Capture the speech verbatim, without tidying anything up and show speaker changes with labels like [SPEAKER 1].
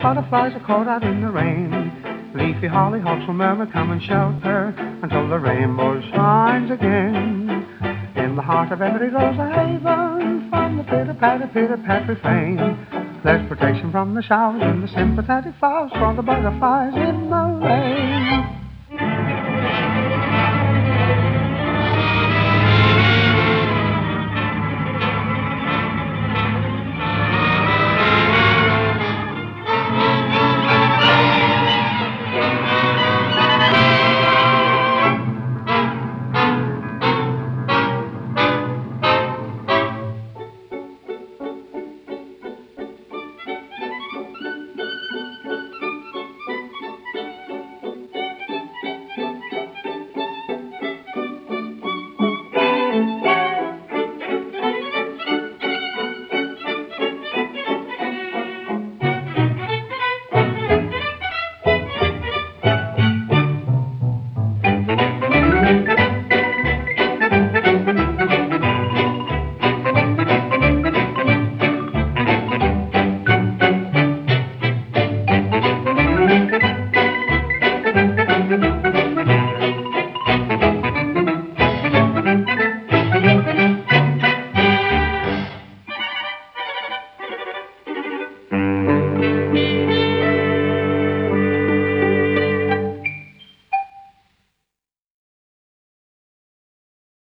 [SPEAKER 1] butterflies are caught out in the rain. Leafy hollyhocks will murmur, come and shelter until the rainbow shines again. In the heart of every rose a haven from the pitter-patter, pitter-pat refrain. There's protection from the showers and the sympathetic flowers for the butterflies in the rain.